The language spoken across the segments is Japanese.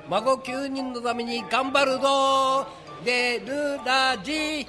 孫9人のために頑張るぞでるラジ。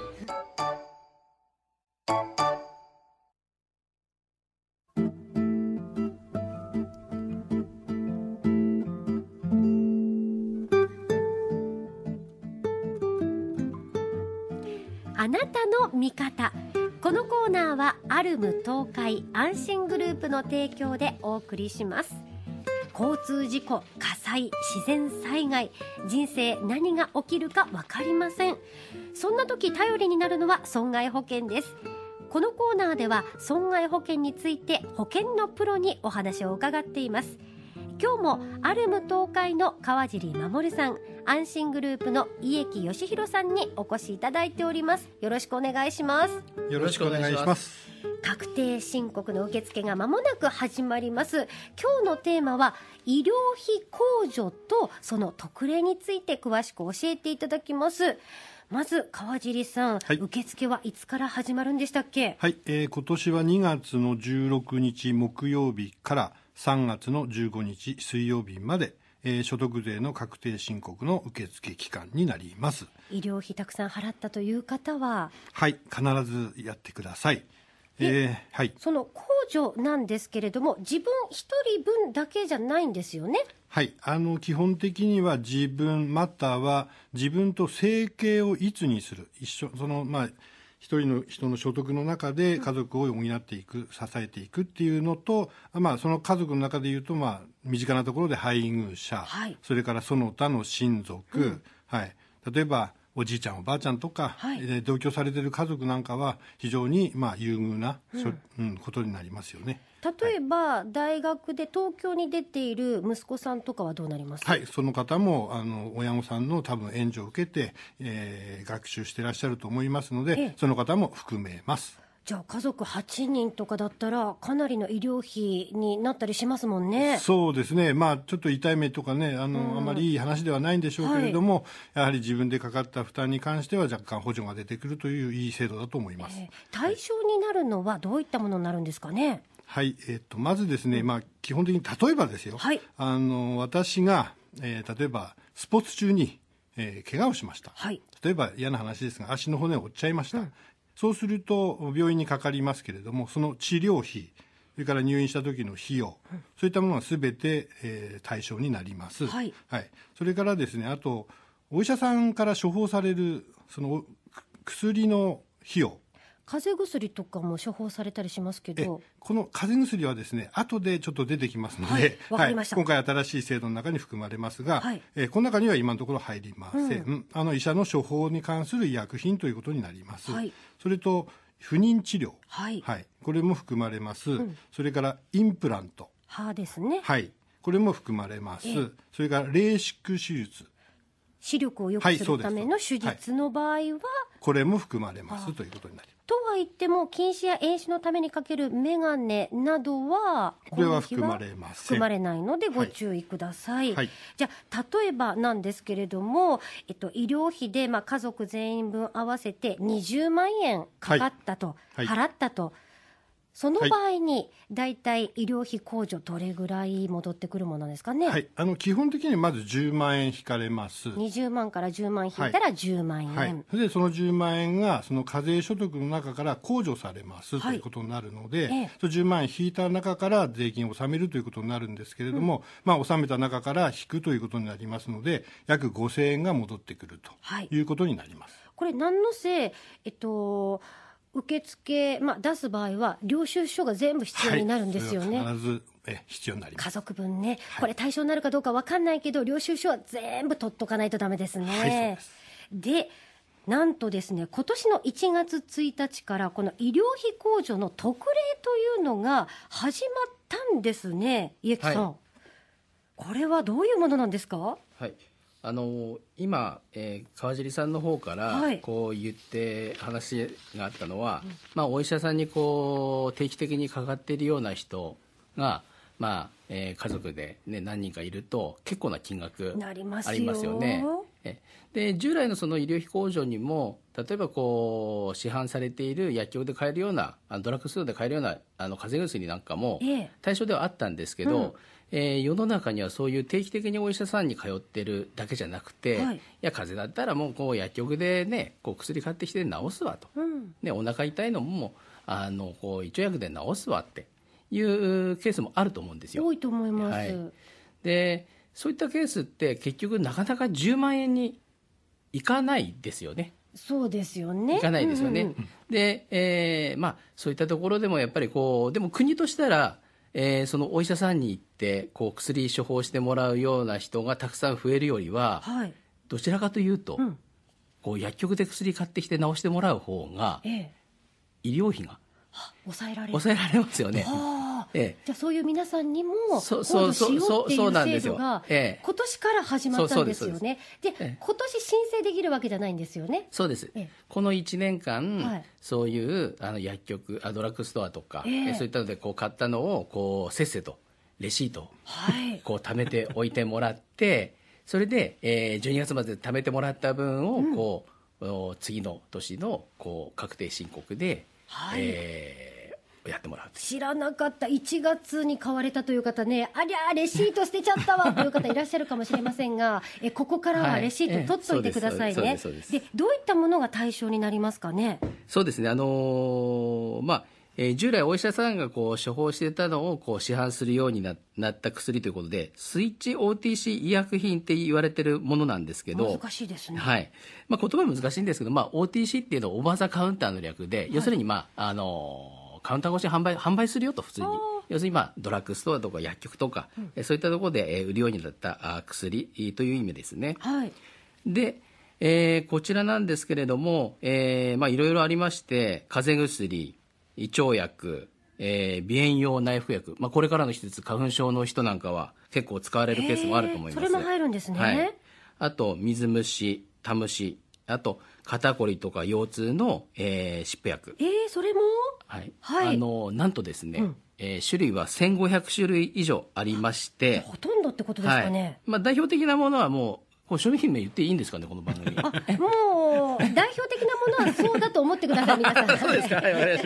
あなたの味方。このコーナーはアルム東海安心グループの提供でお送りします。交通事故、火災、自然災害、人生何が起きるか分かりません。そんな時頼りになるのは損害保険です。このコーナーでは損害保険について保険のプロにお話を伺っています。今日もアルム東海の川尻守さん、安心グループの家木義弘さんにお越しいただいております。よろしくお願いします。 よろしくお願いします。 確定申告の受付が間もなく始まります。今日のテーマは医療費控除とその特例について詳しく教えていただきます。まず川尻さん、受付はいつから始まるんでしたっけ？ はい、今年は2月の16日木曜日から3月の15日水曜日まで、所得税の確定申告の受付期間になります。 医療費たくさん払ったという方は、 はい、必ずやってください。はい、 その控除なんですけれども、自分一人分だけじゃないんですよね。 はい、基本的には自分または自分と生計を一にする、一人の人の所得の中で家族を補っていく、支えていくっていうのと、その家族の中でいうと、身近なところで配偶者、 はい、 それからその他の親族、はい、例えばおじいちゃんおばあちゃんとか、同居されている家族なんかは非常に優遇な、ことになりますよね。 例えば、大学で東京に出ている息子さんとかはどうなりますか？ はい、その方も親御さんの多分援助を受けて、学習していらっしゃると思いますので、その方も含めます。 じゃあ家族8人とかだったらかなりの医療費になったりしますもんね。 そうですね、ちょっと痛い目とかね、あまりいい話ではないんでしょうけれども、やはり自分でかかった負担に関しては若干補助が出てくるといういい制度だと思います。 対象になるのはどういったものになるんですかね？ はい、まずですね、基本的に例えばですよ、私が、例えばスポーツ中に、怪我をしました、例えば嫌な話ですが足の骨を折っちゃいました、そうすると病院にかかりますけれども、その治療費、それから入院した時の費用、そういったものが全て、対象になります、それからですね、あとお医者さんから処方されるその薬の費用、 風邪薬とかも処方されたりしますけど、 この風邪薬はですね、後でちょっと出てきますので、 わかりました。 今回新しい制度の中に含まれますが、この中には今のところ入りません。医者の処方に関する医薬品ということになります。それと不妊治療、これも含まれます。それからインプラント、 歯ですね、 これも含まれます。それからレーシック手術、 視力を良くするための手術の場合は、 これも含まれますということになります。 とは言っても近視や遠視のためにかけるメガネなどはこれは含まれません。 含まれないのでご注意ください。じゃあ例えばなんですけれども、医療費で家族全員分合わせて20万円かかったと、払ったと、その場合にだいたい医療費控除どれぐらい戻ってくるものですかね？ 基本的にまず10万円引かれます。 20万から10万引いたら10万円、 でその10万円がその課税所得の中から控除されますということになるので、その10万円引いた中から税金を納めるということになるんですけれども、納めた中から引くということになりますので、約5000円が戻ってくるということになります。 これ何のせい、受付、出す場合は領収書が全部必要になるんですよね。 必ず必要になります。 家族分ね、これ対象になるかどうか分かんないけど領収書は全部取っとかないとダメですね。でなんとですね、今年の1月1日からこの医療費控除の特例というのが始まったんですね。家木さん、これはどういうものなんですか？ 今、川尻さんの方からこう言って話があったのは、お医者さんにこう定期的にかかっているような人が、家族で、何人かいると結構な金額ありますよね。 で従来のその医療費控除にも例えばこう市販されている薬局で買えるようなドラッグストアで買えるような風邪薬なんかも対象ではあったんですけど、世の中にはそういう定期的にお医者さんに通ってるだけじゃなくて、いや風邪だったらもうこう薬局でねこう薬買ってきて治すわと、ね、お腹痛いのもこう胃腸薬で治すわっていうケースもあると思うんですよ。 多いと思います、 でそういったケースって結局なかなか10万円にいかないですよね。 そうですよね。 いかないですよね。で、そういったところでもやっぱりこうでも国としたら、そのお医者さんに行ってこう薬処方してもらうような人がたくさん増えるよりは、どちらかというと、こう薬局で薬買ってきて治してもらう方が、医療費が抑えられますよね。 じゃあそういう皆さんにも控除しようっていう制度が今年から始まったんですよね。で今年申請できるわけじゃないんですよね。 そうです、この1年間、そういう薬局ドラッグストアとか、そういったのでこう買ったのをこうせっせとレシートを、こう貯めておいてもらってそれで、12月まで貯めてもらった分をこう、次の年のこう確定申告で、やってもらう。 知らなかった。1月に買われたという方ね、ありゃレシート捨てちゃったわという方いらっしゃるかもしれませんがここからはレシート取っといてくださいね。でどういったものが対象になりますかね。 そうですね、従来お医者さんがこう処方していたのをこう市販するようになった薬ということでスイッチ OTC 医薬品って言われてるものなんですけど、 難しいですね。 言葉は難しいんですけど、OTC っていうのはオーバーザカウンターの略で、要するにカウンター越し販売するよと普通に。要するにドラッグストアとか薬局とか、そういったところで売るようになった薬という意味ですね。で、こちらなんですけれども、いろいろありまして風邪薬、胃腸薬、鼻炎用内服薬、これからの季節花粉症の人なんかは結構使われるケースもあると思います。 それも入るんですね。 あと水虫、タムシ、あと肩こりとか腰痛の、湿布薬、 それもなんとですね、種類は1500種類以上ありまして、 ほとんどってことですかね。 代表的なものはもう商品名言っていいんですかね、この番組。 もう代表的なものはそうだと思ってください、皆さん。 そうですか、はい、わかりました。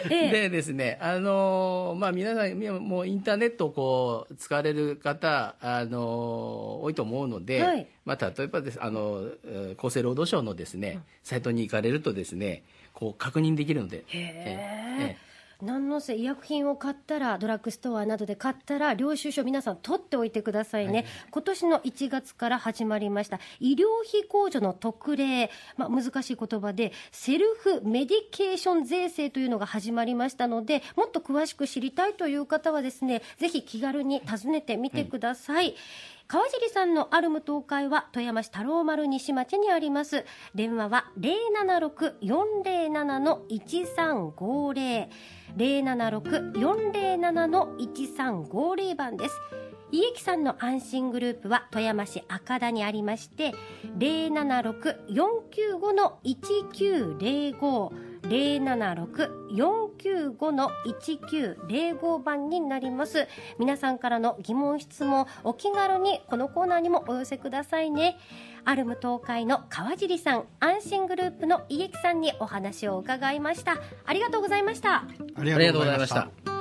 でですね、皆さんもうインターネットをこう使われる方多いと思うので、例えばです厚生労働省のですね、サイトに行かれるとですね、こう確認できるので。 何のせ医薬品を買ったらドラッグストアなどで買ったら領収書皆さん取っておいてくださいね。今年の1月から始まりました医療費控除の特例、難しい言葉でセルフメディケーション税制というのが始まりましたので、もっと詳しく知りたいという方はですね、ぜひ気軽に訪ねてみてください。川尻さんのアルム東海は富山市太郎丸西町にあります。電話は 076-407-1350 076-407-1350 番です。家木さんの安心グループは富山市赤田にありまして 076-495-1905 076-495-1905 番になります。皆さんからの疑問質問お気軽にこのコーナーにもお寄せくださいね。アルム東海の川尻さん、安心グループの家木さんにお話を伺いました。ありがとうございました。 ありがとうございました。